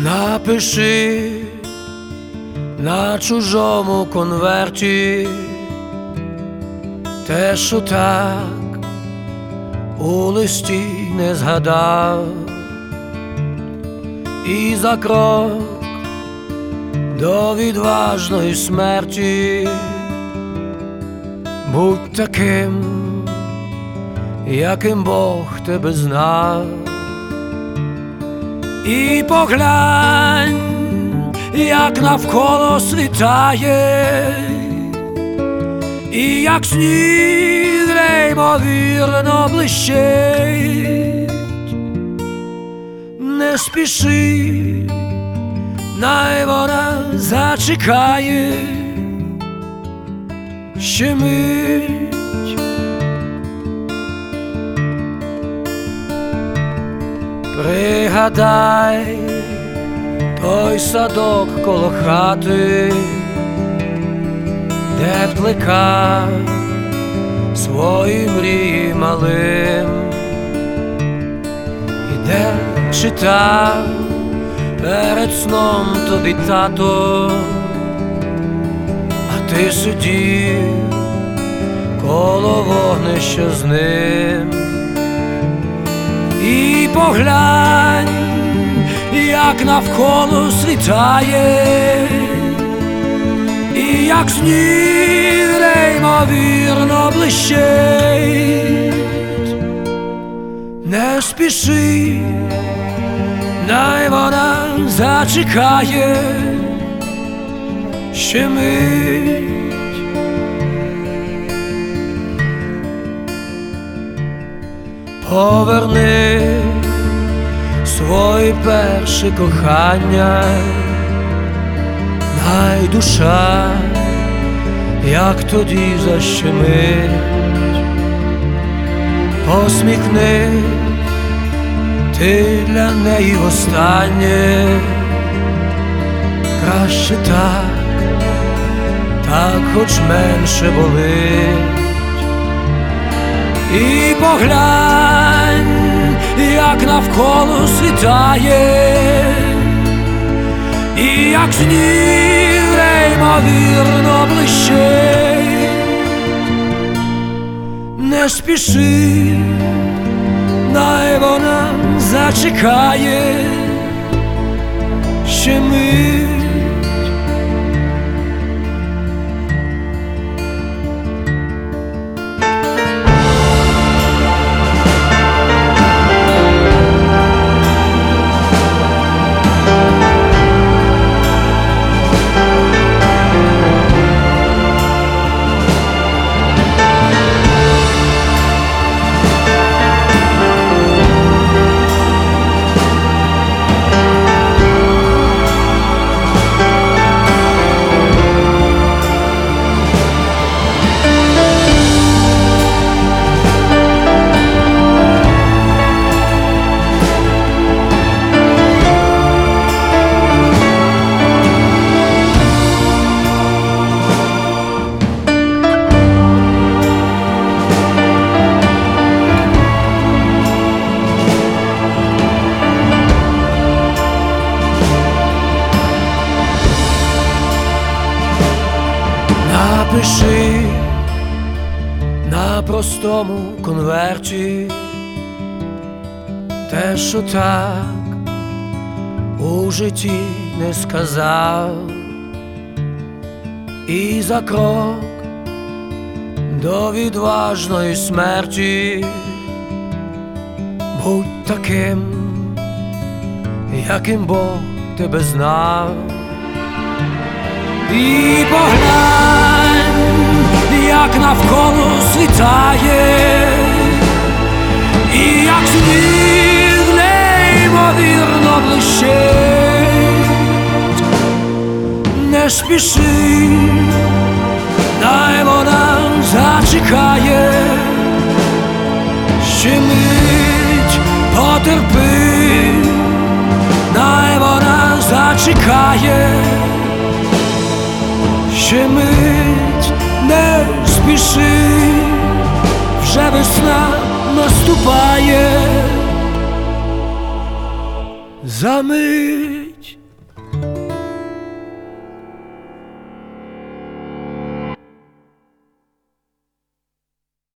Напиши на чужому конверті те, що так у листі не згадав, і за крок до відважної смерті будь таким, яким Бог тебе знав. І поглянь, як навколо світає, і як сніг неймовірно блищить. Не спіши, най вона зачекає ще мить. Пригадай той садок коло хати, де плекав свої мрії малим, і де читав перед сном тобі тато, а ти сидів коло вогнища з ним. І поглянь, як навколо світає, і як сніг неймовірно блищить. Не спіши, най вона зачекає ще мить. Поверни свої перші кохання, най душа, як тоді защемить. Посміхнись ти для неї востаннє, краще так хоч менше болить. І поглянь, як навколо світає, і як сніг неймовірно блищить. Не спіши, най вона зачекає ще мить. Напиши на простому конверті те, що так у житті не сказав, і за крок до відважної смерті будь таким, яким Бог тебе знав. І поглянь, як навколо світає, і як сніг неймовірно блищить. Не спіши, най вона зачекає ще мить. Потерпи, най вона зачекає ще мить. Не спіши, вже весна наступає за мить.